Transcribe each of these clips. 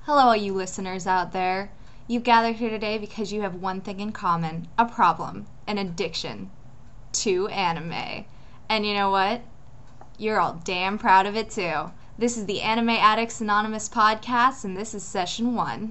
Hello, all you listeners out there. You've gathered here today because you have one thing in common, a problem, an addiction to anime. And you know what? You're all damn proud of it too. This is the Anime Addicts Anonymous podcast, and this is session 1.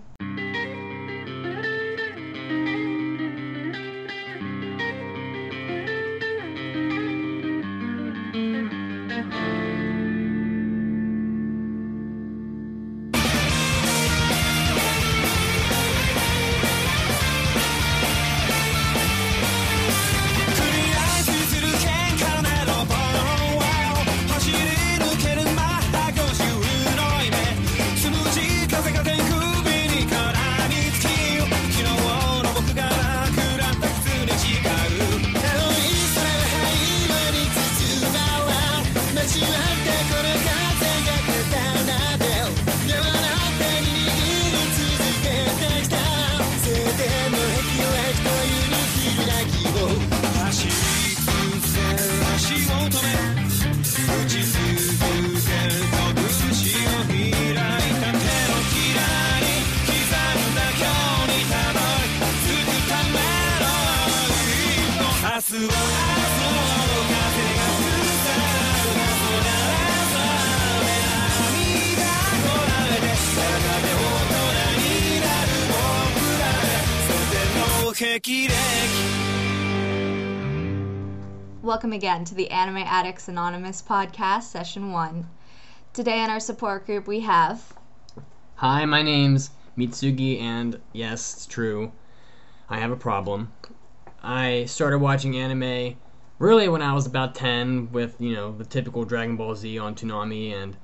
Welcome again to the Anime Addicts Anonymous podcast, session 1. Today in our support group we have... Hi, my name's Mitsugi, and yes, it's true, I have a problem. I started watching anime really when I was about 10 with, the typical Dragon Ball Z on Toonami, and,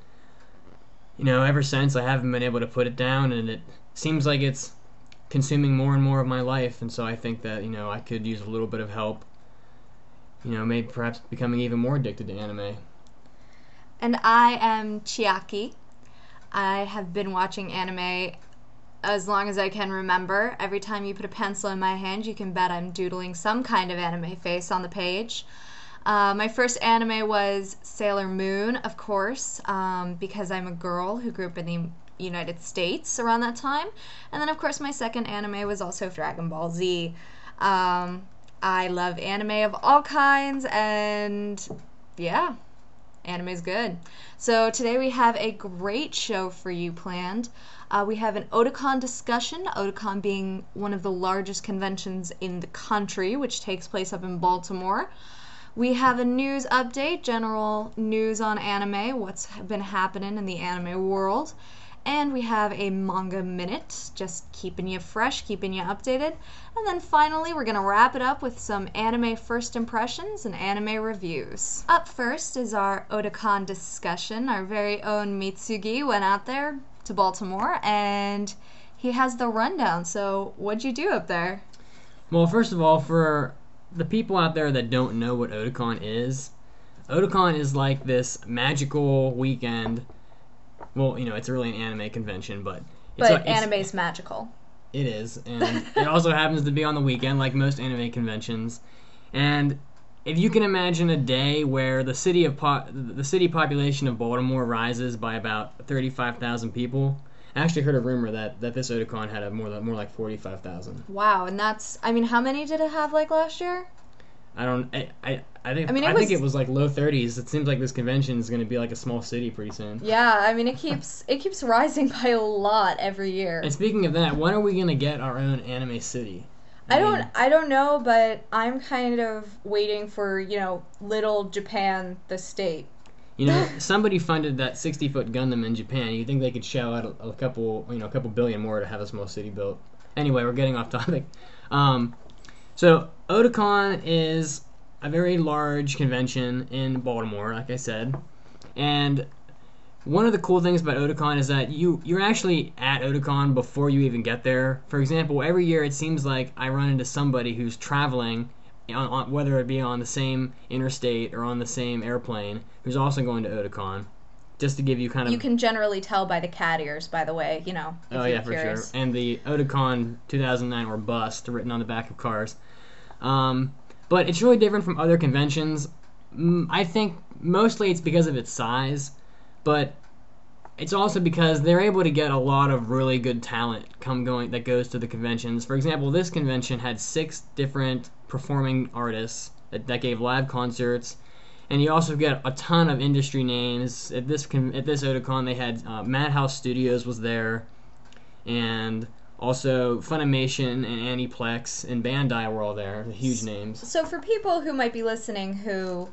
ever since I haven't been able to put it down, and it seems like it's consuming more and more of my life, and so I think that, I could use a little bit of help. Maybe perhaps becoming even more addicted to anime. And I am Chiaki. I have been watching anime as long as I can remember. Every time you put a pencil in my hand, you can bet I'm doodling some kind of anime face on the page. My first anime was Sailor Moon, of course, because I'm a girl who grew up in the United States around that time. And then, of course, my second anime was also Dragon Ball Z. I love anime of all kinds, and yeah, anime's good. So today we have a great show for you planned. We have an Otakon discussion, Otakon being one of the largest conventions in the country, which takes place up in Baltimore. We have a news update, general news on anime, what's been happening in the anime world. And we have a manga minute, just keeping you fresh, keeping you updated. And then finally, we're going to wrap it up with some anime first impressions and anime reviews. Up first is our Otakon discussion. Our very own Mitsugi went out there to Baltimore, and he has the rundown. So what'd you do up there? Well, first of all, for the people out there that don't know what Otakon is like this magical weekend. Well, it's really an anime convention, but... anime's magical. It is, and it also happens to be on the weekend, like most anime conventions. And if you can imagine a day where the city population of Baltimore rises by about 35,000 people... I actually heard a rumor that this Otakon had more like 45,000. Wow, and that's... how many did it have, last year? I think it was like low 30s. It seems like this convention is going to be like a small city pretty soon. Yeah, it keeps rising by a lot every year. And speaking of that, when are we going to get our own anime city? I don't know, but I'm kind of waiting for, Little Japan, the state. Somebody funded that 60-foot Gundam in Japan. You think they could shell out a couple billion more to have a small city built. Anyway, we're getting off topic. So Otakon is a very large convention in Baltimore, like I said. And one of the cool things about Otakon is that you're actually at Otakon before you even get there. For example, every year it seems like I run into somebody who's traveling, whether it be on the same interstate or on the same airplane, who's also going to Otakon. Just to give you kind of... You can generally tell by the cat ears, by the way, if oh, yeah, for sure. And the Otakon 2009 or bust written on the back of cars. But it's really different from other conventions. I think mostly it's because of its size, but it's also because they're able to get a lot of really good talent that goes to the conventions. For example, this convention had 6 different performing artists that gave live concerts, and you also get a ton of industry names. At this Otakon, they had Madhouse Studios was there, and also Funimation and Aniplex and Bandai were all there. Huge names. So for people who might be listening who,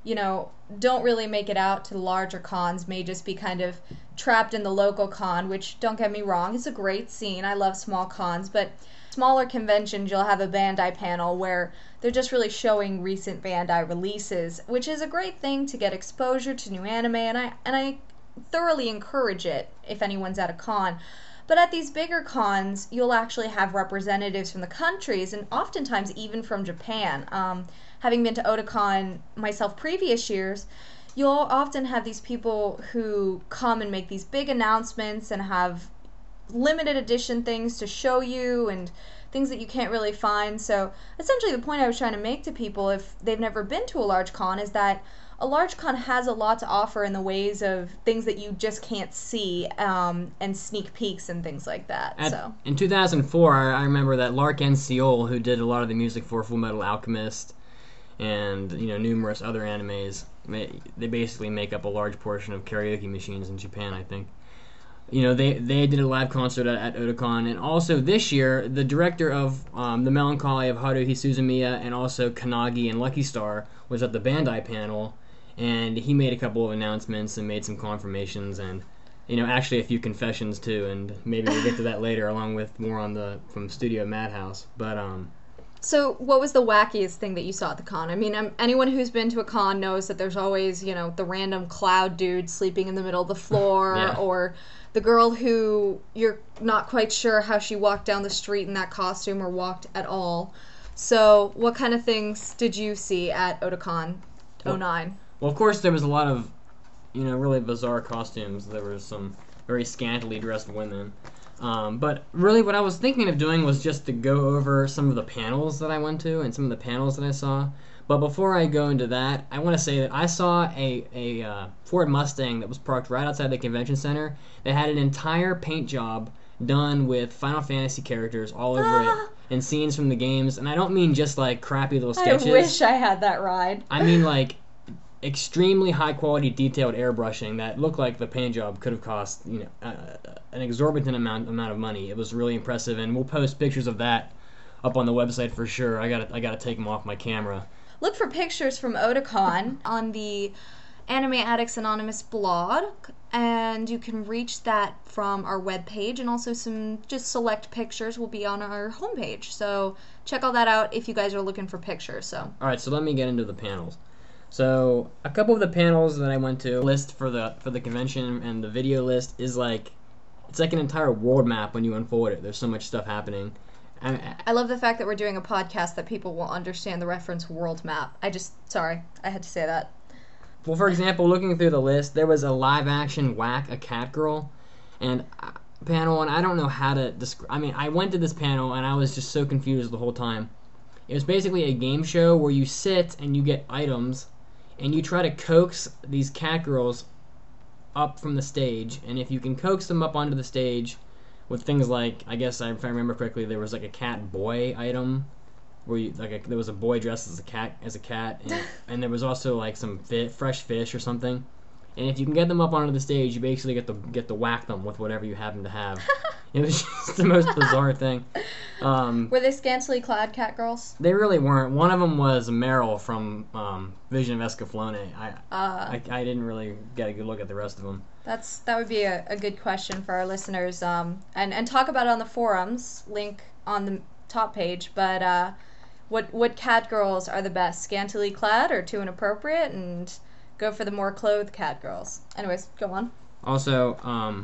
don't really make it out to the larger cons, may just be kind of trapped in the local con, which, don't get me wrong, is a great scene. I love small cons, but smaller conventions, you'll have a Bandai panel where they're just really showing recent Bandai releases, which is a great thing to get exposure to new anime, and I thoroughly encourage it if anyone's at a con. But at these bigger cons, you'll actually have representatives from the countries, and oftentimes even from Japan. Having been to Otakon myself previous years, you'll often have these people who come and make these big announcements and have limited edition things to show you and things that you can't really find. So essentially the point I was trying to make to people, if they've never been to a large con, is that a large con has a lot to offer in the ways of things that you just can't see, and sneak peeks and things like that. In 2004, I remember that Lark N. Seol, who did a lot of the music for Full Metal Alchemist and numerous other animes, they basically make up a large portion of karaoke machines in Japan, I think. They did a live concert at Otakon, and also this year, the director of The Melancholy of Haruhi Suzumiya and also Kanagi and Lucky Star was at the Bandai panel, and he made a couple of announcements and made some confirmations and, actually a few confessions too, and maybe we'll get to that later along with more from Studio Madhouse. But, So what was the wackiest thing that you saw at the con? I mean, anyone who's been to a con knows that there's always, the random cloud dude sleeping in the middle of the floor, Yeah. or the girl who you're not quite sure how she walked down the street in that costume or walked at all. So what kind of things did you see at Otakon 09? Well, of course, there was a lot of, really bizarre costumes. There were some very scantily dressed women. But really what I was thinking of doing was just to go over some of the panels that I went to and some of the panels that I saw. But before I go into that, I want to say that I saw a Ford Mustang that was parked right outside the convention center that had an entire paint job done with Final Fantasy characters all over it and scenes from the games. And I don't mean just like crappy little sketches. I wish I had that ride. I mean like extremely high quality detailed airbrushing that looked like the paint job could have cost an exorbitant amount of money. It was really impressive, and we'll post pictures of that up on the website for sure. I gotta take them off my camera. Look for pictures from Otakon on the Anime Addicts Anonymous blog, and you can reach that from our webpage, and also some just select pictures will be on our homepage. So check all that out if you guys are looking for pictures. So alright, so let me get into the panels. So a couple of the panels that I went to, list for the convention and the video list is it's like an entire world map when you unfold it. There's so much stuff happening. I love the fact that we're doing a podcast that people will understand the reference world map. Sorry, I had to say that. Well, for example, looking through the list, there was a live action Whack a Cat Girl panel, and I don't know how to describe. I mean, I went to this panel and I was just so confused the whole time. It was basically a game show where you sit and you get items, and you try to coax these cat girls up from the stage, and if you can coax them up onto the stage with things like, I guess if I remember correctly, there was like a cat boy item where there was a boy dressed as a cat, and there was also like some fresh fish or something. And if you can get them up onto the stage, you basically get to whack them with whatever you happen to have. It was just the most bizarre thing. Were they scantily clad cat girls? They really weren't. One of them was Meryl from Vision of Escaflowne. I didn't really get a good look at the rest of them. That would be a good question for our listeners. And talk about it on the forums. Link on the top page. But what cat girls are the best? Scantily clad or too inappropriate? And go for the more clothed cat girls. Anyways, go on. Also,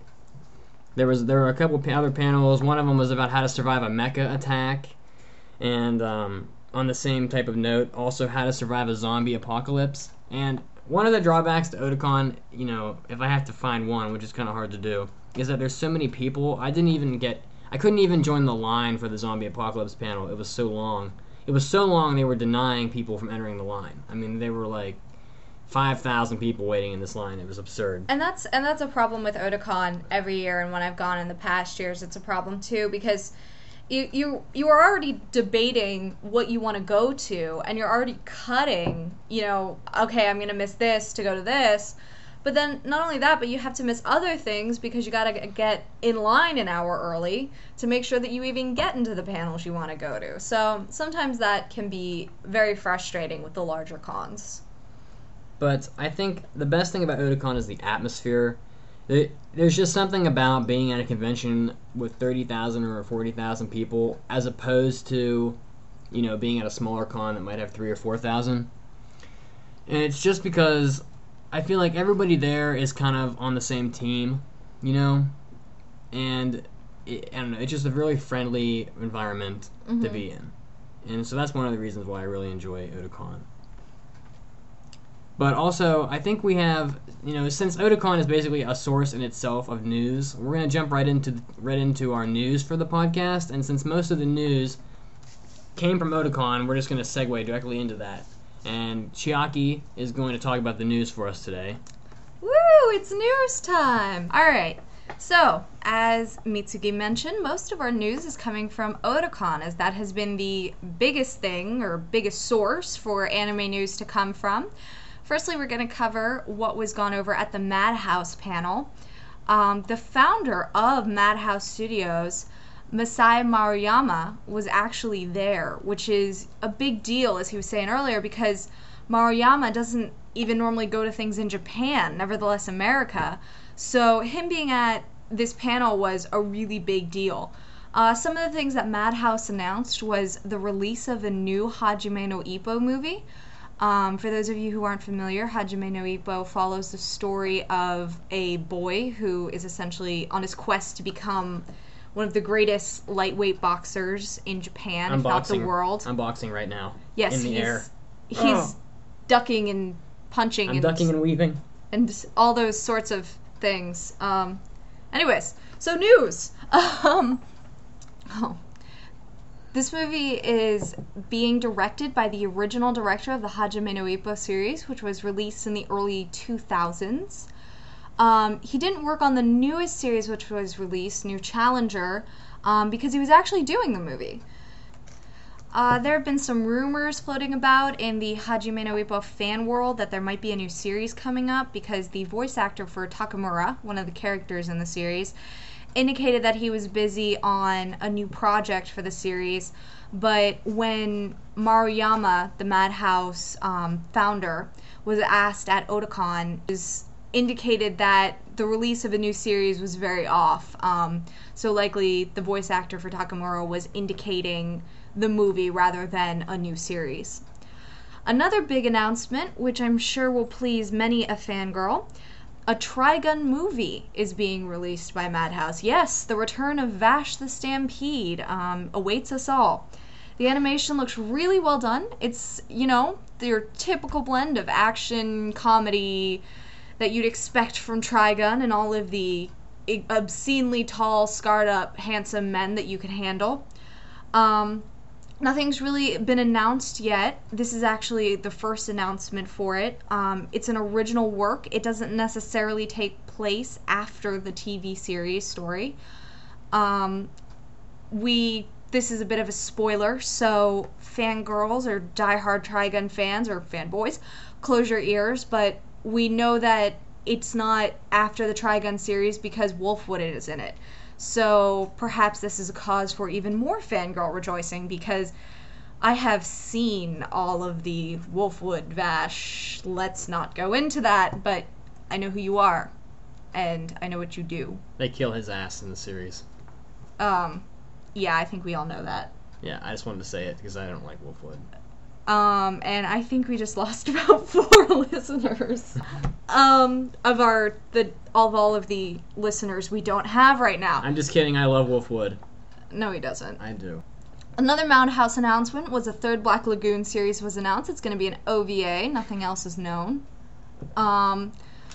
there were a couple other panels. One of them was about how to survive a mecha attack, and on the same type of note, also how to survive a zombie apocalypse. And one of the drawbacks to Otakon, if I have to find one, which is kind of hard to do, is that there's so many people. I couldn't even join the line for the zombie apocalypse panel. It was so long. It was so long they were denying people from entering the line. I mean, they were like 5,000 people waiting in this line. It was absurd. And that's a problem with Otakon every year, and when I've gone in the past years, it's a problem too, because you are already debating what you want to go to, and you're already cutting, okay, I'm going to miss this to go to this. But then not only that, but you have to miss other things because you got to get in line an hour early to make sure that you even get into the panels you want to go to. So sometimes that can be very frustrating with the larger cons. But I think the best thing about Otakon is the atmosphere. There's just something about being at a convention with 30,000 or 40,000 people as opposed to, being at a smaller con that might have 3,000 or 4,000. And it's just because I feel like everybody there is kind of on the same team, and I don't know, it's just a really friendly environment to be in. And so that's one of the reasons why I really enjoy Otakon. But also, I think we have, since Otakon is basically a source in itself of news, we're going to jump right into our news for the podcast. And since most of the news came from Otakon, we're just going to segue directly into that. And Chiaki is going to talk about the news for us today. Woo! It's news time! Alright, so, as Mitsugi mentioned, most of our news is coming from Otakon, as that has been the biggest thing, or biggest source for anime news to come from. Firstly, we're going to cover what was gone over at the Madhouse panel. The founder of Madhouse Studios, Masai Maruyama, was actually there, which is a big deal, as he was saying earlier, because Maruyama doesn't even normally go to things in Japan, nevertheless America. So him being at this panel was a really big deal. Some of the things that Madhouse announced was the release of a new Hajime no Ippo movie. For those of you who aren't familiar, Hajime no Ippo follows the story of a boy who is essentially on his quest to become one of the greatest lightweight boxers in Japan, if not the world. I'm boxing right now. Yes, in the air. He's ducking and punching. I'm ducking and weaving. And all those sorts of things. Anyways, so news. This movie is being directed by the original director of the Hajime no Ippo series, which was released in the early 2000s. He didn't work on the newest series, which was released, New Challenger, because he was actually doing the movie. There have been some rumors floating about in the Hajime no Ippo fan world that there might be a new series coming up, because the voice actor for Takamura, one of the characters in the series, indicated that he was busy on a new project for the series. But when Maruyama, the Madhouse founder, was asked at Otakon, indicated that the release of a new series was very off. So likely the voice actor for Takamura was indicating the movie rather than a new series. Another big announcement, which I'm sure will please many a fangirl, a Trigun movie is being released by Madhouse. Yes, the return of Vash the Stampede awaits us all. The animation looks really well done. It's, your typical blend of action, comedy that you'd expect from Trigun and all of the obscenely tall, scarred up, handsome men that you can handle. Nothing's really been announced yet. This is actually the first announcement for it. It's an original work. It doesn't necessarily take place after the TV series story. This is a bit of a spoiler, so fangirls or diehard Trigun fans or fanboys, close your ears, but we know that it's not after the Trigun series because Wolfwood is in it. So perhaps this is a cause for even more fangirl rejoicing, because I have seen all of the Wolfwood Vash. Let's not go into that, but I know who you are, and I know what you do. They kill his ass in the series. Yeah, I think we all know that. Yeah, I just wanted to say it because I don't like Wolfwood. And I think we just lost about 4 listeners. Of all of the listeners we don't have right now. I'm just kidding, I love Wolfwood. No, he doesn't. I do. Another Madhouse announcement was a third Black Lagoon series was announced. It's going to be an OVA. Nothing else is known. The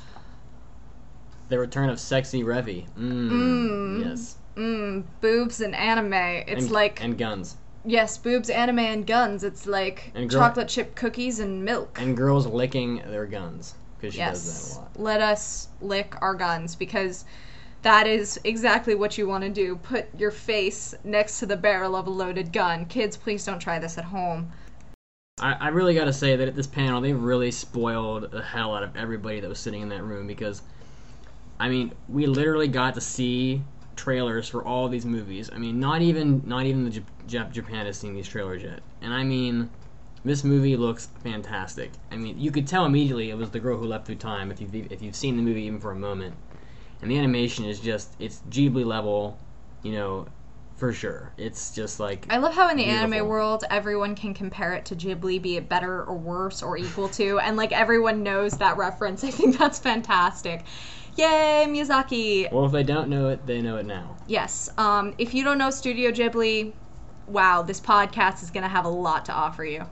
return of Sexy Revy. Yes. Boobs and anime. It's and guns. Yes, boobs, anime, and guns. It's like And chocolate chip cookies and milk. And girls licking their guns, because she Yes. does that a lot. Let us lick our guns, because that is exactly what you want to do. Put your face next to the barrel of a loaded gun. Kids, please don't try this at home. I really got to say that at this panel, they really spoiled the hell out of everybody that was sitting in that room, because, I mean, we literally got to see trailers for all these movies. I mean, not even the Japan has seen these trailers yet. And I mean, this movie looks fantastic. I mean, you could tell immediately it was The Girl Who Left Through Time if you've seen the movie even for a moment. And the animation is just, it's Ghibli level, you know, for sure. It's just like, I love how in the beautiful. anime world, everyone can compare it to Ghibli, be it better or worse or equal to, and like everyone knows that reference. I think that's fantastic. Yay, Miyazaki! Well, if they don't know it, they know it now. Yes. If you don't know Studio Ghibli, wow, this podcast is going to have a lot to offer you.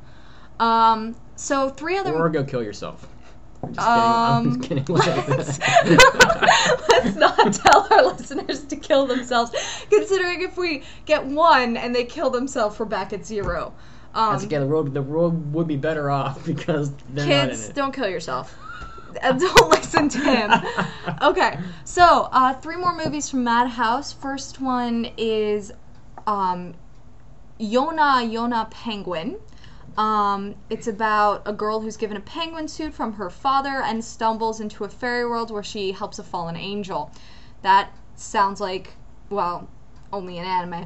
So 3 other... Or go kill yourself. I'm just kidding. Let's not tell our listeners to kill themselves, considering if we get 1 and they kill themselves, we're back at 0. That's okay, the world would be better off because they're not in Kids, it. don't kill yourself. Don't listen to him. Okay, so 3 more movies from Madhouse. First one is Yona Yona Penguin. It's about a girl who's given a penguin suit from her father and stumbles into a fairy world where she helps a fallen angel. That sounds like, well, only an anime.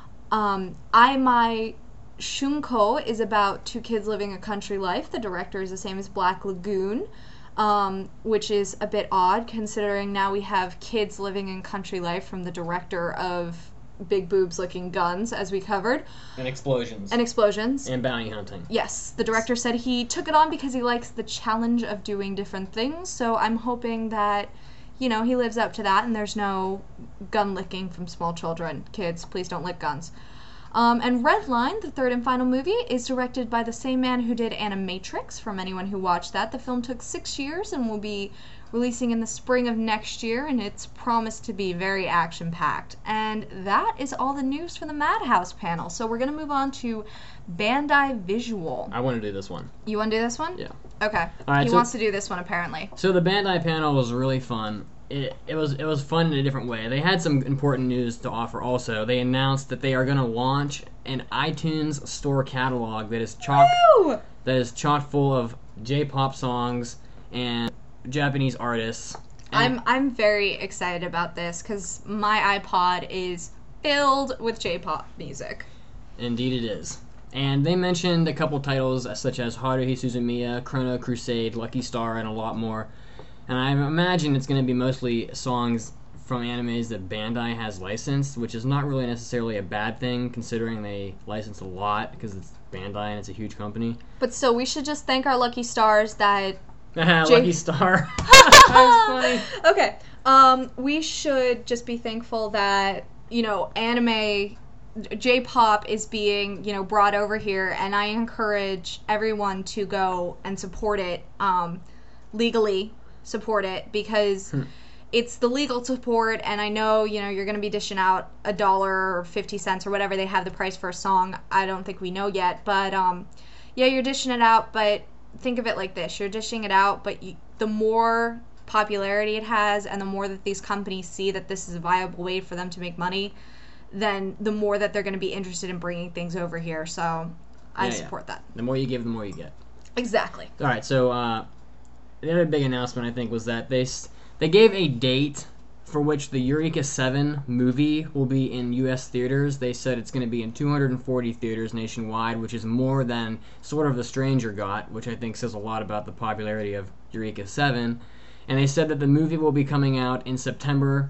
Ai Mai Shunko is about 2 kids living a country life. The director is the same as Black Lagoon, which is a bit odd considering now we have kids living in country life from the director of Big Boobs Licking Guns, as we covered. And explosions. And bounty hunting. Yes, the director said he took it on because he likes the challenge of doing different things, so I'm hoping that, you know, he lives up to that and there's no gun licking from small children. Kids, please don't lick guns. And Redline, the 3rd and final movie, is directed by the same man who did Animatrix, from anyone who watched that. The film took 6 years and will be releasing in the spring of next year, and it's promised to be very action-packed. And that is all the news for the Madhouse panel. So we're going to move on to Bandai Visual. I want to do this one. You want to do this one? Yeah. Okay. All right, he so- wants to do this one, apparently. So the Bandai panel was really fun. It was fun in a different way. They had some important news to offer also. They announced that they are going to launch an iTunes store catalog that is chock full of J-pop songs and Japanese artists. And I'm very excited about this because my iPod is filled with J-pop music. Indeed it is. And they mentioned a couple titles such as Haruhi Suzumiya, Chrono Crusade, Lucky Star, and a lot more. And I imagine it's going to be mostly songs from animes that Bandai has licensed, which is not really necessarily a bad thing, considering they license a lot, because it's Bandai and it's a huge company. But still, we should just thank our lucky stars that... Lucky Star. That was funny. Okay. We should just be thankful that, you know, anime... J-pop is being, you know, brought over here, and I encourage everyone to go and support it, legally support it, because it's the legal support, and I know, you know, you're going to be dishing out $1 or 50 cents or whatever they have the price for a song. I don't think we know yet, but yeah, you're dishing it out, but think of it like this. You're dishing it out, but the more popularity it has and the more that these companies see that this is a viable way for them to make money, then the more that they're going to be interested in bringing things over here. So I support that. The more you give, the more you get. Exactly. All right, so the other big announcement, I think, was that they gave a date for which the Eureka 7 movie will be in U.S. theaters. They said it's going to be in 240 theaters nationwide, which is more than Sword of the Stranger got, which I think says a lot about the popularity of Eureka 7. And they said that the movie will be coming out in September,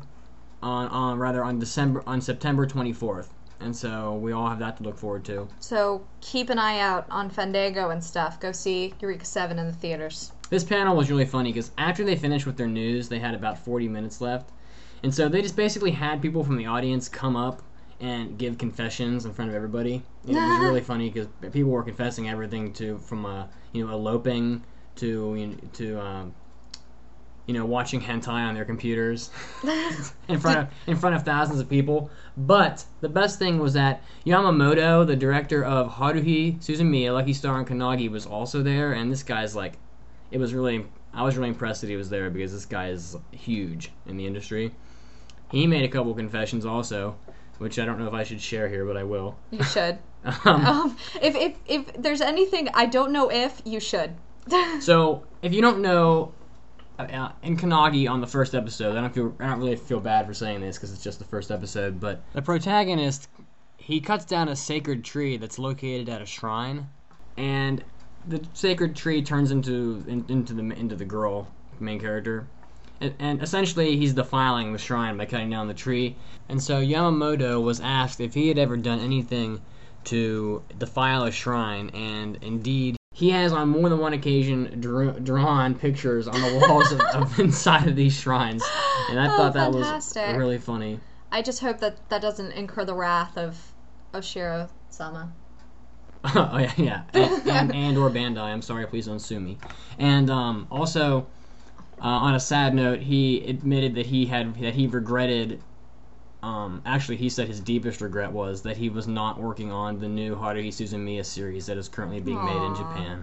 on September 24th. And so we all have that to look forward to. So keep an eye out on Fandango and stuff. Go see Eureka 7 in the theaters. This panel was really funny because after they finished with their news, they had about 40 minutes left. And so they just basically had people from the audience come up and give confessions in front of everybody. It was really funny because people were confessing everything from eloping to watching hentai on their computers in front of thousands of people. But the best thing was that Yamamoto, the director of Haruhi Suzumiya, Lucky Star and Kannagi, was also there, and this guy's like, I was really impressed that he was there because this guy is huge in the industry. He made a couple confessions also, which I don't know if I should share here, but I will. You should. If there's anything, I don't know if, you should. So, if you don't know, in Kannagi on the first episode, I don't really feel bad for saying this because it's just the first episode, but the protagonist, he cuts down a sacred tree that's located at a shrine, and the sacred tree turns into the girl, main character, and essentially he's defiling the shrine by cutting down the tree. And so Yamamoto was asked if he had ever done anything to defile a shrine, and indeed he has on more than one occasion drawn pictures on the walls of inside of these shrines, and I thought that was really funny. I just hope that doesn't incur the wrath of Shiro-sama. Oh yeah, and or Bandai. I'm sorry, please don't sue me. And also, on a sad note, he admitted that he regretted. Actually, he said his deepest regret was that he was not working on the new Haruhi Suzumiya series that is currently being made in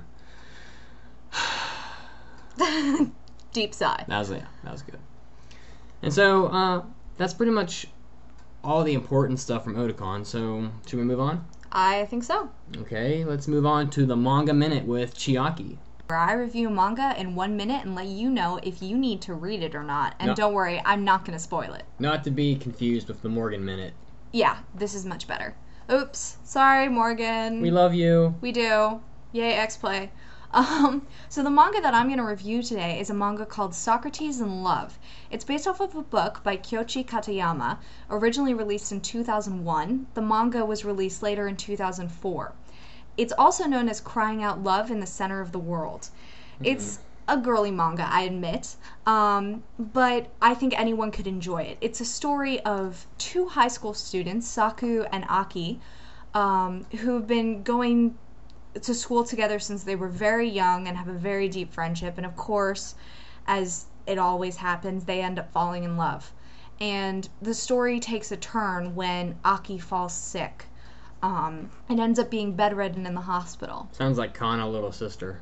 Japan. Deep sigh. That was good. And so, that's pretty much all the important stuff from Otakon. So, should we move on? I think so. Okay, let's move on to the Manga Minute with Chiaki, where I review manga in 1 minute and let you know if you need to read it or not. And don't worry, I'm not going to spoil it. Not to be confused with the Morgan Minute. Yeah, this is much better. Oops. Sorry, Morgan. We love you. We do. Yay, X-Play. So the manga that I'm going to review today is a manga called Socrates in Love. It's based off of a book by Kyoichi Katayama, originally released in 2001. The manga was released later in 2004. It's also known as Crying Out Love in the Center of the World. Mm-hmm. It's a girly manga, I admit, but I think anyone could enjoy it. It's a story of two high school students, Saku and Aki, who've been going to school together since they were very young and have a very deep friendship. And of course, as it always happens, they end up falling in love. And the story takes a turn when Aki falls sick. And ends up being bedridden in the hospital. Sounds like Kana Little Sister.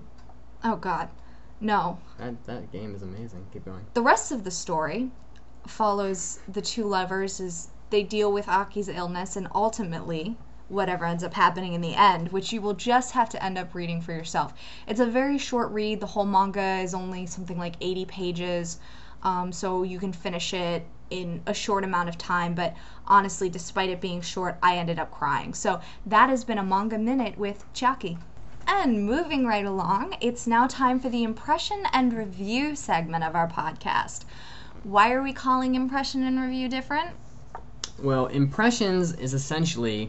Oh God, no. That game is amazing. Keep going. The rest of the story follows the two lovers as they deal with Aki's illness and ultimately whatever ends up happening in the end, which you will just have to end up reading for yourself. It's a very short read. The whole manga is only something like 80 pages, so you can finish it in a short amount of time, but honestly, despite it being short, I ended up crying. So that has been a Manga Minute with Chiaki. And moving right along, it's now time for the impression and review segment of our podcast. Why are we calling impression and review different? Well, impressions is essentially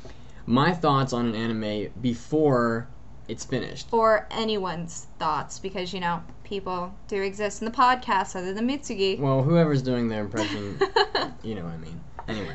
my thoughts on an anime before it's finished. Or anyone's thoughts, because, people do exist in the podcast other than Mitsugi. Well, whoever's doing their impression, you know what I mean. Anyway.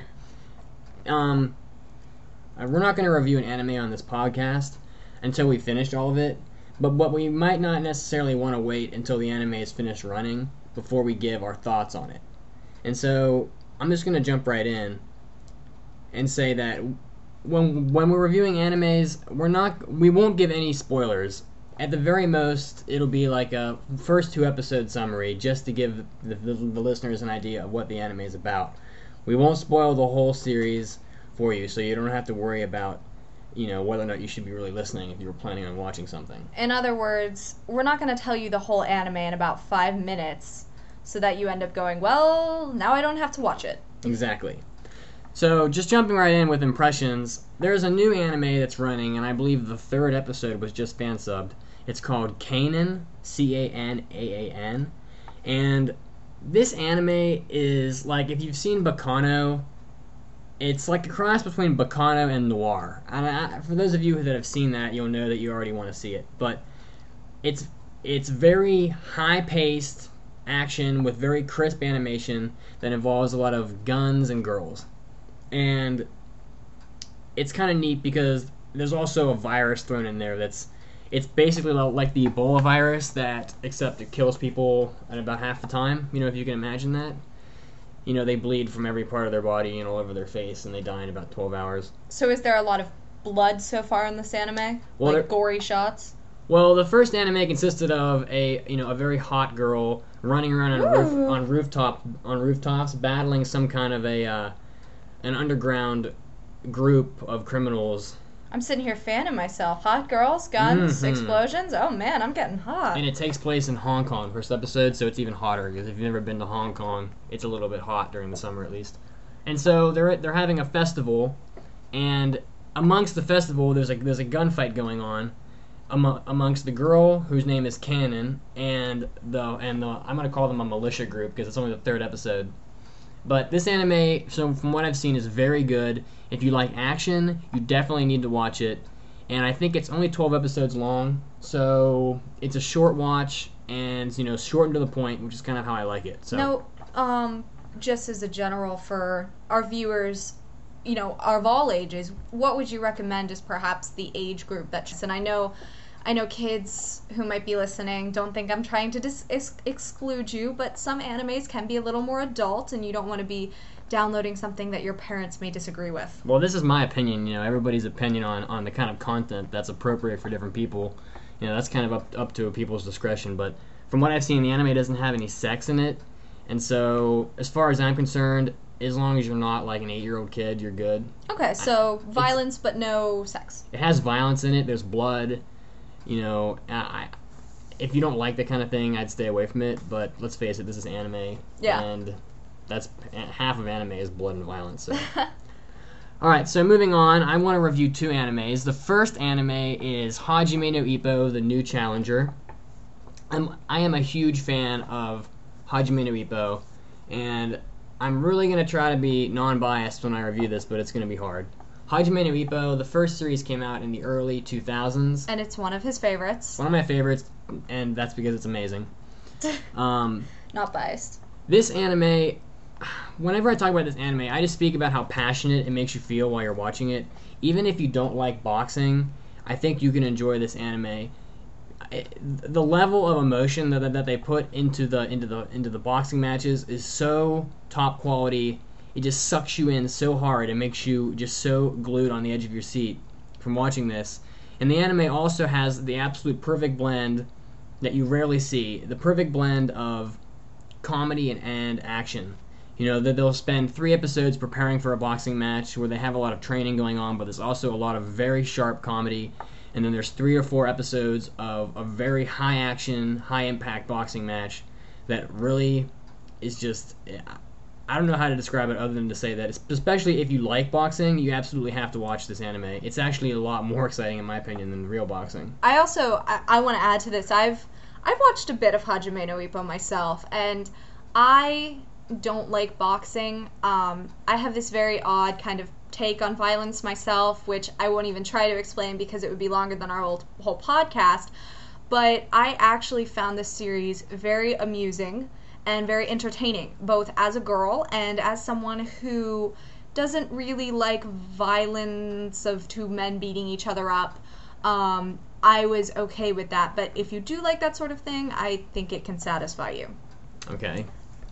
We're not going to review an anime on this podcast until we finished all of it, but we might not necessarily want to wait until the anime is finished running before we give our thoughts on it. And so, I'm just going to jump right in and say that when we're reviewing animes, we won't give any spoilers. At the very most, it'll be like a first 2 episode summary just to give the listeners an idea of what the anime is about. We won't spoil the whole series for you, so you don't have to worry about, whether or not you should be really listening if you were planning on watching something. In other words, we're not going to tell you the whole anime in about 5 minutes so that you end up going, well, now I don't have to watch it. Exactly. So, just jumping right in with impressions, there's a new anime that's running, and I believe the 3rd episode was just fan-subbed. It's called Canaan, C-A-N-A-A-N, and this anime is like, if you've seen Baccano, it's like a cross between Baccano and Noir. And for those of you that have seen that, you'll know that you already want to see it. But it's very high-paced action with very crisp animation that involves a lot of guns and girls. And it's kind of neat because there's also a virus thrown in there that's It's basically like the Ebola virus, except it kills people at about half the time. If you can imagine that. They bleed from every part of their body and all over their face, and they die in about 12 hours. So is there a lot of blood so far in this anime? Well, like gory shots? Well, the first anime consisted of a very hot girl running around on rooftops, battling some kind of an underground group of criminals. I'm sitting here fanning myself. Hot girls, guns, explosions. Oh man, I'm getting hot. And it takes place in Hong Kong, first episode, so it's even hotter. Because if you've never been to Hong Kong, it's a little bit hot during the summer at least. And so they're having a festival, and amongst the festival, there's a gunfight going on amongst the girl whose name is Cannon and the I'm gonna call them a militia group because it's only the third episode. But this anime, so from what I've seen, is very good. If you like action, you definitely need to watch it. And I think it's only 12 episodes long, so it's a short watch and short and to the point, which is kind of how I like it. So just as a general for our viewers, of all ages, what would you recommend as perhaps the age group and I know kids who might be listening don't think I'm trying to exclude you, but some animes can be a little more adult, and you don't want to be downloading something that your parents may disagree with. Well, this is my opinion. Everybody's opinion on the kind of content that's appropriate for different people. That's kind of up to people's discretion. But from what I've seen, the anime doesn't have any sex in it, and so as far as I'm concerned, as long as you're not like an 8-year-old kid, you're good. Okay, so violence but no sex. It has violence in it. There's blood. If you don't like that kind of thing, I'd stay away from it. But let's face it, this is anime. Yeah. And that's half of anime is blood and violence. So. All right, so moving on, I want to review 2 animes. The first anime is Hajime no Ippo, The New Challenger. I am a huge fan of Hajime no Ippo, and I'm really going to try to be non-biased when I review this, but it's going to be hard. Hajime no Ippo, the first series came out in the early 2000s. And it's one of his favorites. One of my favorites, and that's because it's amazing. Not biased. This anime, whenever I talk about this anime, I just speak about how passionate it makes you feel while you're watching it. Even if you don't like boxing, I think you can enjoy this anime. The level of emotion that they put into the boxing matches is so top quality. It just sucks you in so hard. It makes you just so glued on the edge of your seat from watching this. And the anime also has the absolute perfect blend that you rarely see. The perfect blend of comedy and action. That they'll spend 3 episodes preparing for a boxing match where they have a lot of training going on, but there's also a lot of very sharp comedy. And then there's 3 or 4 episodes of a very high action, high impact boxing match that really is just... I don't know how to describe it other than to say that, especially if you like boxing, you absolutely have to watch this anime. It's actually a lot more exciting, in my opinion, than real boxing. I also, I want to add to this, I've watched a bit of Hajime no Ippo myself, and I don't like boxing. I have this very odd kind of take on violence myself, which I won't even try to explain because it would be longer than our whole podcast, but I actually found this series very amusing and very entertaining, both as a girl and as someone who doesn't really like violence of 2 men beating each other up. I was okay with that, but if you do like that sort of thing, I think it can satisfy you. Okay.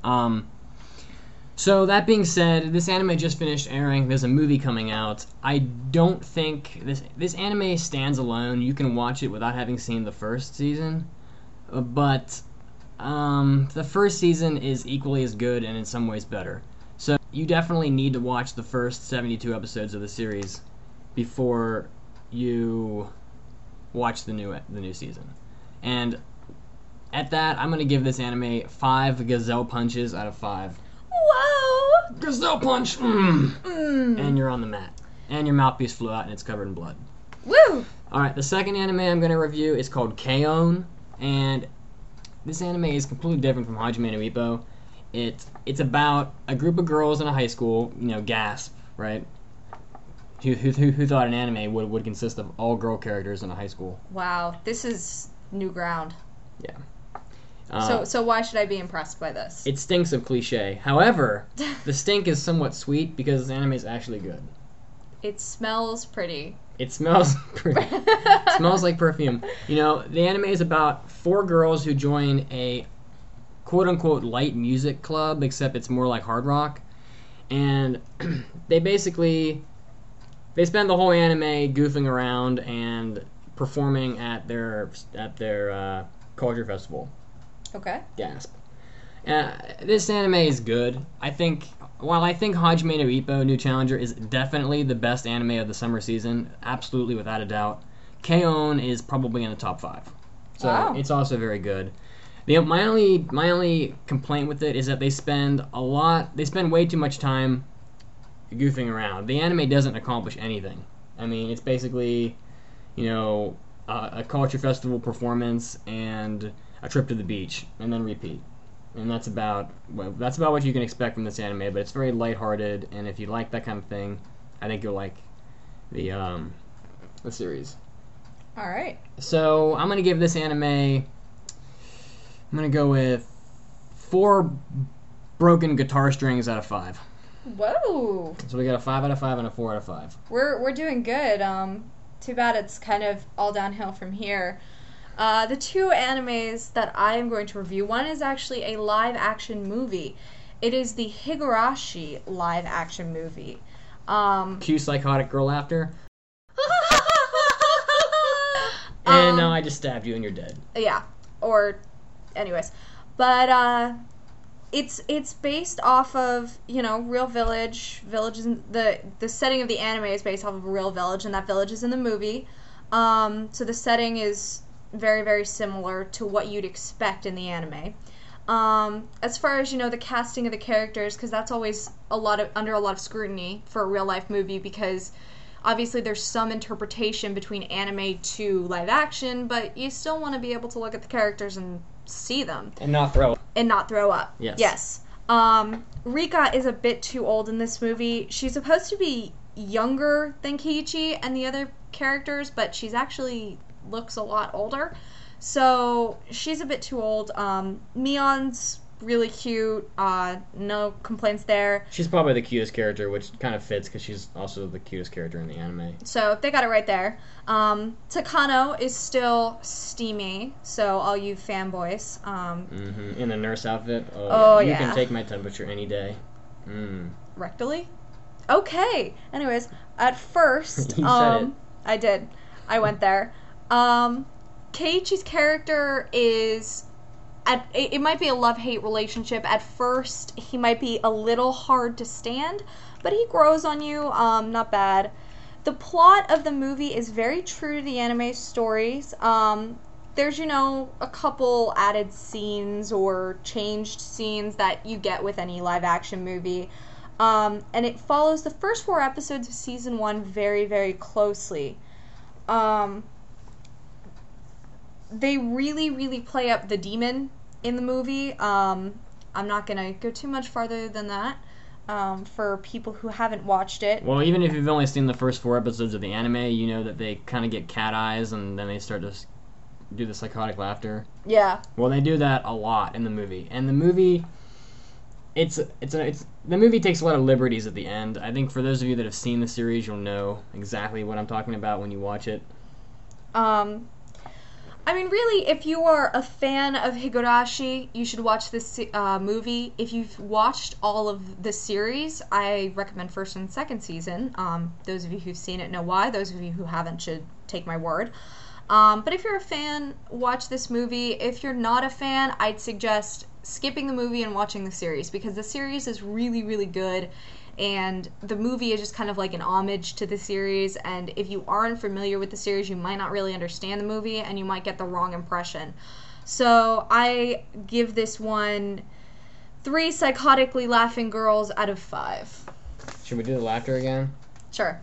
So that being said, this anime just finished airing. There's a movie coming out. I don't think this anime stands alone. You can watch it without having seen the first season, but the first season is equally as good and in some ways better. So you definitely need to watch the first 72 episodes of the series before you watch the new season. And at that, I'm going to give this anime 5 gazelle punches out of 5. Whoa! Gazelle punch! And you're on the mat. And your mouthpiece flew out and it's covered in blood. Woo! Alright, the second anime I'm going to review is called K-On! And this anime is completely different from Hajime no Ippo. It's about a group of girls in a high school, gasp, right? Who thought an anime would consist of all girl characters in a high school? Wow, this is new ground. Yeah. So why should I be impressed by this? It stinks of cliche. However, the stink is somewhat sweet because this anime is actually good. It smells pretty. It smells smells like perfume. You know, the anime is about 4 girls who join a quote-unquote light music club, except it's more like hard rock. And they spend the whole anime goofing around and performing at their culture festival. Okay. Gasp. This anime is good. While I think Hajime no Ippo, New Challenger, is definitely the best anime of the summer season, absolutely without a doubt, K-On! Is probably in the top 5. So Wow. It's also very good. My only complaint with it is that they spend way too much time goofing around. The anime doesn't accomplish anything. I mean, it's basically, a culture festival performance and a trip to the beach, and then repeat. And that's about what you can expect from this anime. But it's very lighthearted, and if you like that kind of thing, I think you'll like the series. All right. So I'm gonna give this anime. I'm gonna go with 4 broken guitar strings out of 5. Whoa. So we got a 5 out of 5 and a 4 out of 5. We're doing good. Too bad it's kind of all downhill from here. The 2 animes that I am going to review, one is actually a live-action movie. It is the Higurashi live-action movie. Cue psychotic girl laughter. And now I just stabbed you and you're dead. Yeah. Anyways. But, it's based off of, real villages. The setting of the anime is based off of a real village, and that village is in the movie. So the setting is very, very similar to what you'd expect in the anime. As far as, the casting of the characters, because that's always under a lot of scrutiny for a real-life movie, because obviously there's some interpretation between anime to live action, but you still want to be able to look at the characters and see them. And not throw up. Yes. Yes. Rika is a bit too old in this movie. She's supposed to be younger than Keiichi and the other characters, but she's actually looks a lot older. So she's a bit too old. Mion's really cute. No complaints there. She's probably the cutest character, which kind of fits because she's also the cutest character in the anime. So they got it right there. Takano is still steamy, so all you fanboys. In the nurse outfit. Oh, You yeah. can take my temperature any day. Rectally? Okay. Anyways, at first, You said it. I did. I went there. Keiichi's character is it might be a love-hate relationship. At first, he might be a little hard to stand, but he grows on you. Not bad. The plot of the movie is very true to the anime stories. There's, a couple added scenes or changed scenes that you get with any live-action movie. And it follows the first 4 episodes of season 1 very, very closely. They really, really play up the demon in the movie. I'm not going to go too much farther than that for people who haven't watched it. Well, even if you've only seen the first 4 episodes of the anime, you know that they kind of get cat eyes and then they start to do the psychotic laughter. Yeah. Well, they do that a lot in the movie. And the movie... the movie takes a lot of liberties at the end. I think for those of you that have seen the series, you'll know exactly what I'm talking about when you watch it. Really, if you are a fan of Higurashi, you should watch this movie. If you've watched all of the series, I recommend first and second season. Those of you who've seen it know why. Those of you who haven't should take my word. But if you're a fan, watch this movie. If you're not a fan, I'd suggest skipping the movie and watching the series, because the series is really, really good, and the movie is just kind of like an homage to the series, and if you aren't familiar with the series, you might not really understand the movie, and you might get the wrong impression. So I give this one 3 psychotically laughing girls out of 5. Should we do the laughter again? Sure.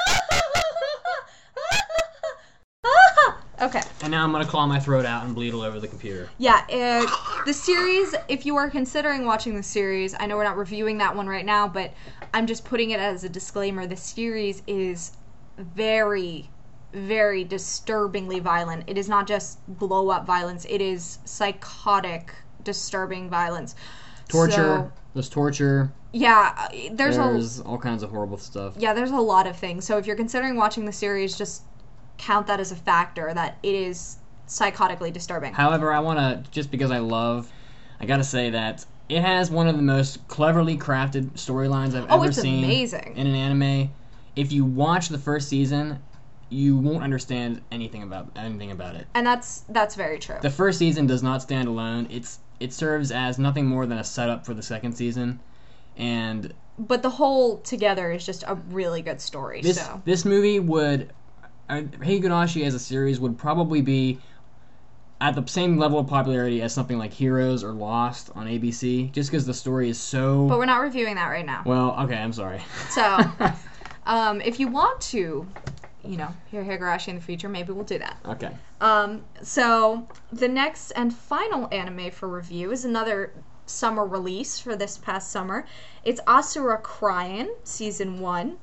Okay. And now I'm going to claw my throat out and bleed all over the computer. Yeah, the series, if you are considering watching the series, I know we're not reviewing that one right now, but I'm just putting it as a disclaimer. The series is very, very disturbingly violent. It is not just blow-up violence. It is psychotic, disturbing violence. There's torture. Yeah, there's all kinds of horrible stuff. Yeah, there's a lot of things. So if you're considering watching the series, just count that as a factor, that it is psychotically disturbing. However, I want to, just because I gotta say that it has one of the most cleverly crafted storylines I've ever seen amazing. In an anime. If you watch the first season, you won't understand anything about it. And that's very true. The first season does not stand alone. It serves as nothing more than a setup for the second season, but the whole together is just a really good story. This movie would, Higurashi as a series would probably be at the same level of popularity as something like Heroes or Lost on ABC, just because the story is so... But we're not reviewing that right now. Well, okay, I'm sorry. So, if you want to, hear Higurashi in the future, maybe we'll do that. Okay. So, the next and final anime for review is another summer release for this past summer. It's Asura Cryin, Season 1.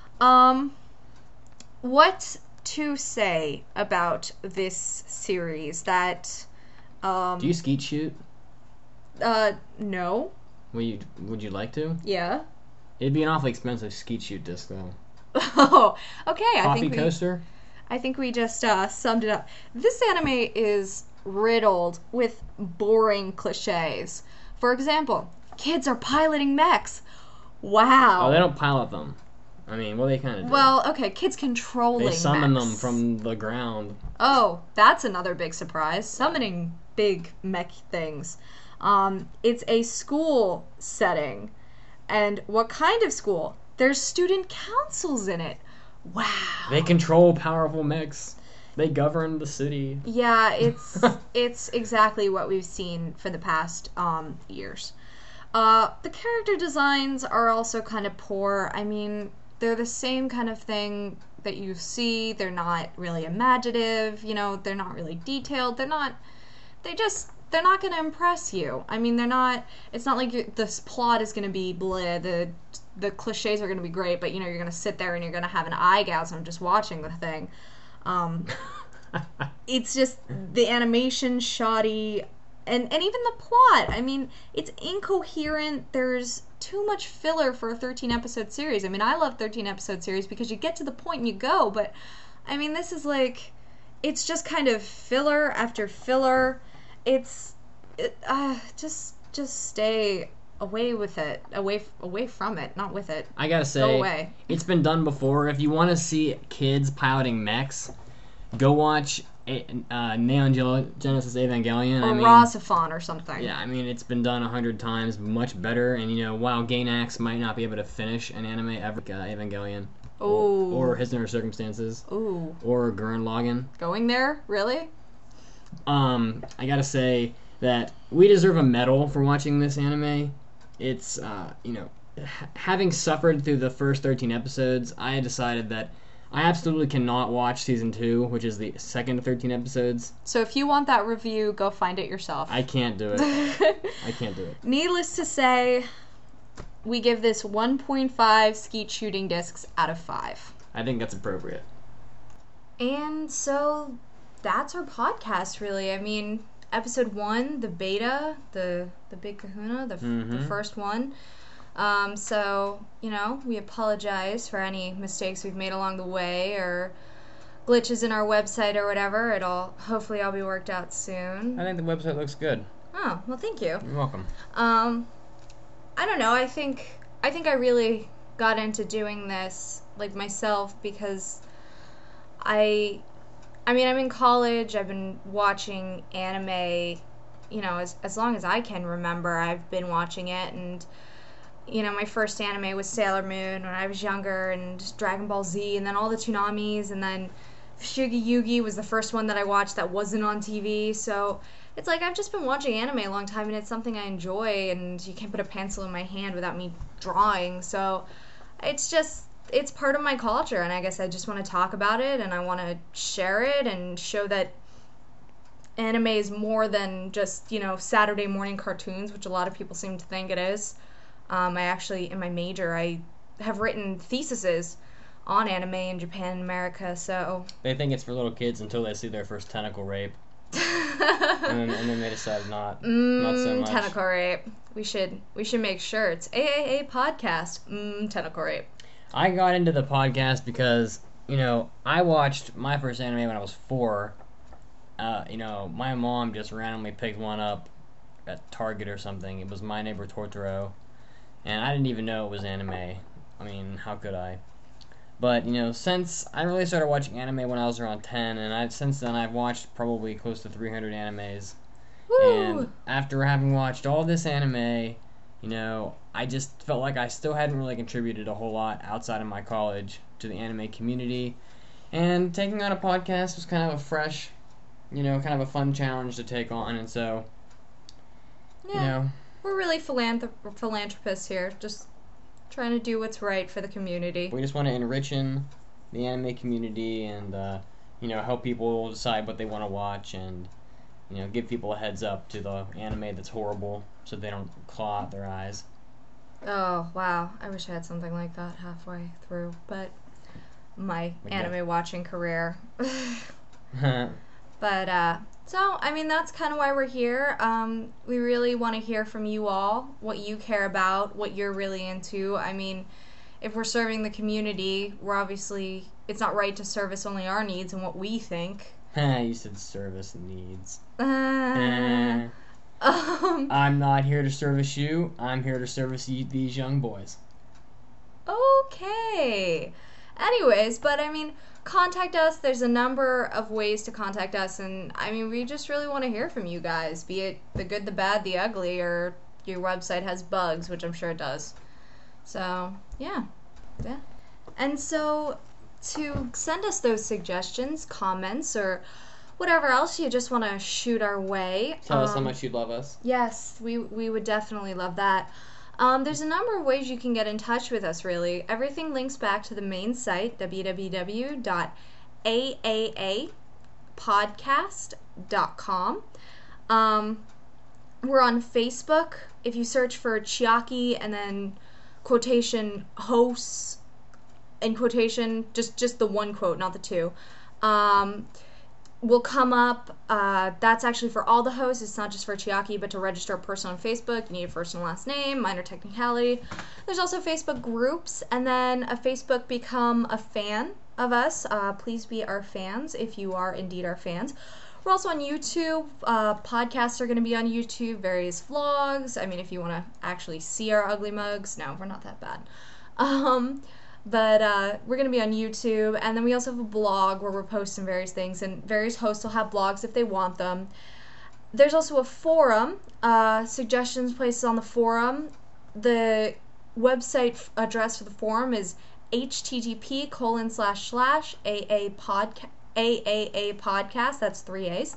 What to say about this series? That do you skeet shoot? No. Would you like to? Yeah. It'd be an awfully expensive skeet shoot disc though. Oh, okay. Coffee coaster? I think we just summed it up. This anime is riddled with boring cliches. For example, kids are piloting mechs. Wow. Oh, they don't pilot them. I mean, well, they kind of do. Well, okay, kids controlling They summon mechs. them from the ground. Oh, that's another big surprise. Summoning big mech things. It's a school setting. And what kind of school? There's student councils in it. Wow. They control powerful mechs. They govern the city. Yeah, it's exactly what we've seen for the past years. The character designs are also kind of poor. I mean, they're the same kind of thing that you see. They're not really imaginative. They're not really detailed. They're not going to impress you. I mean, it's not like this plot is going to be bleh. The cliches are going to be great, but you're going to sit there and you're going to have an eyegasm just watching the thing. It's just the animation shoddy, and even the plot. I mean, it's incoherent. There's too much filler for a 13-episode series. I mean, I love 13-episode series because you get to the point and you go, but I mean, this is it's just kind of filler after filler. Just stay away with it, away from it, not with it. I gotta say, go away. It's been done before. If you want to see kids piloting mechs, go watch Neon Genesis Evangelion. Or Rosifon or something. Yeah, I mean, it's been done 100 times, much better. And while Gainax might not be able to finish an anime ever, Evangelion. Ooh. Or His Inner Circumstances. Ooh. Or Gurren Lagann. Going there? Really? I gotta say that we deserve a medal for watching this anime. It's, having suffered through the first 13 episodes, I decided that I absolutely cannot watch Season 2, which is the second of 13 episodes. So if you want that review, go find it yourself. I can't do it. I can't do it. Needless to say, we give this 1.5 skeet shooting discs out of 5. I think that's appropriate. And so that's our podcast, really. I mean, episode 1, the beta, the big kahuna, the first one. So, we apologize for any mistakes we've made along the way or glitches in our website or whatever. Hopefully all be worked out soon. I think the website looks good. Oh, well, thank you. You're welcome. I don't know. I think I really got into doing this, myself, because I mean, I'm in college. I've been watching anime, as long as I can remember. I've been watching it, and my first anime was Sailor Moon when I was younger, and Dragon Ball Z, and then all the Tsunamis, and then Fushigi Yugi was the first one that I watched that wasn't on TV. So it's I've just been watching anime a long time, and it's something I enjoy, and you can't put a pencil in my hand without me drawing. So it's part of my culture, and I guess I just want to talk about it, and I want to share it and show that anime is more than just, Saturday morning cartoons, which a lot of people seem to think it is. I actually, in my major, I have written theses on anime in Japan and America, so... They think it's for little kids until they see their first tentacle rape. and then they decided not so much. Tentacle rape. We should make shirts. AAA podcast. Tentacle rape. I got into the podcast because, I watched my first anime when I was 4. My mom just randomly picked one up at Target or something. It was My Neighbor Totoro. And I didn't even know it was anime. I mean, how could I? But, since I really started watching anime when I was around 10, and since then I've watched probably close to 300 animes. Woo! And after having watched all this anime, I just felt like I still hadn't really contributed a whole lot outside of my college to the anime community. And taking on a podcast was kind of a fresh, kind of a fun challenge to take on. And so, we're really philanthropists here, just trying to do what's right for the community. We just want to enrich the anime community and, help people decide what they want to watch and, give people a heads up to the anime that's horrible so they don't claw out their eyes. Oh, wow. I wish I had something like that halfway through, but my anime watching career. But, so, I mean, that's kind of why we're here. We really want to hear from you all, what you care about, what you're really into. I mean, if we're serving the community, it's not right to service only our needs and what we think. You said service needs. I'm not here to service you. I'm here to service these young boys. Okay. Anyways, but I mean, contact us. There's a number of ways to contact us, and I mean, we just really want to hear from you guys, be it the good, the bad, the ugly, or your website has bugs, which I'm sure it does. So, yeah. And so, to send us those suggestions, comments, or whatever else you just want to shoot our way. Tell us how much you love us. Yes, we would definitely love that. There's a number of ways you can get in touch with us, really. Everything links back to the main site, www.aapodcast.com. We're on Facebook. If you search for Chiaki and then quotation hosts and quotation, just the one quote, not the two, will come up. That's actually for all the hosts. It's not just for Chiaki, but to register a person on Facebook, you need a first and last name, minor technicality. There's also Facebook groups, and then a Facebook become a fan of us. Please be our fans if you are indeed our fans. We're also on YouTube. Podcasts are going to be on YouTube, various vlogs. I mean, if you want to actually see our ugly mugs, no, we're not that bad. But we're going to be on YouTube, and then we also have a blog where we're posting various things, and various hosts will have blogs if they want them. There's also a forum, suggestions places on the forum. The website address for the forum is http://AAA podcast, that's 3 A's,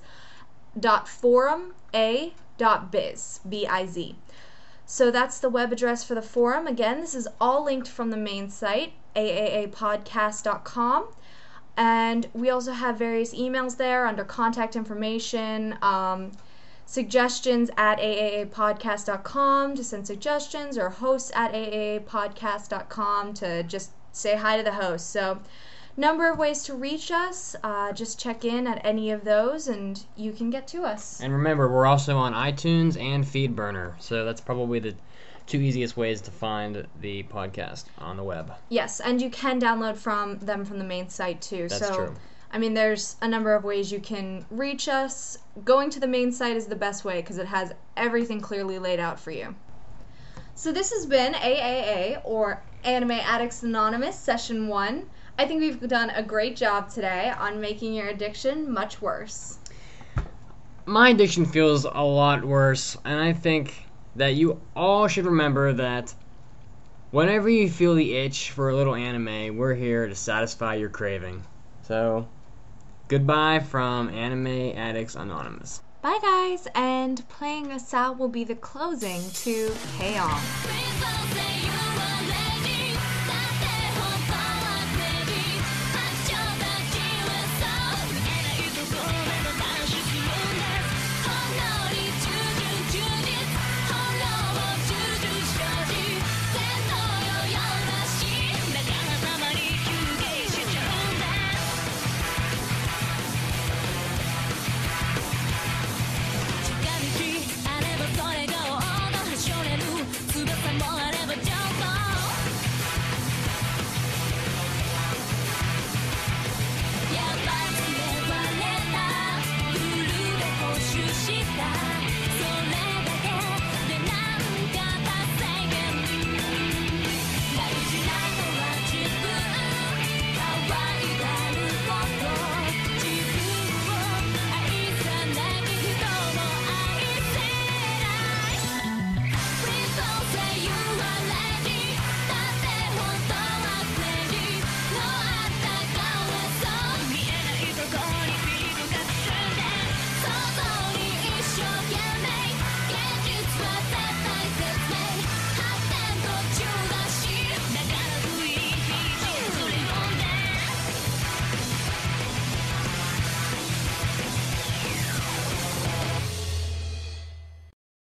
.forum.a.biz, B-I-Z. So that's the web address for the forum. Again, this is all linked from the main site, aaapodcast.com. And we also have various emails there under contact information, suggestions at aaapodcast.com to send suggestions, or hosts at aaapodcast.com to just say hi to the host. So, number of ways to reach us. Just check in at any of those and you can get to us. And remember, we're also on iTunes and FeedBurner, so that's probably the two easiest ways to find the podcast on the web. Yes, and you can download them from the main site too. That's true. I mean, there's a number of ways you can reach us. Going to the main site is the best way because it has everything clearly laid out for you. So this has been AAA, or Anime Addicts Anonymous, Session 1. I think we've done a great job today on making your addiction much worse. My addiction feels a lot worse, and I think that you all should remember that whenever you feel the itch for a little anime, we're here to satisfy your craving. So, goodbye from Anime Addicts Anonymous. Bye guys, and playing us out will be the closing to K-On!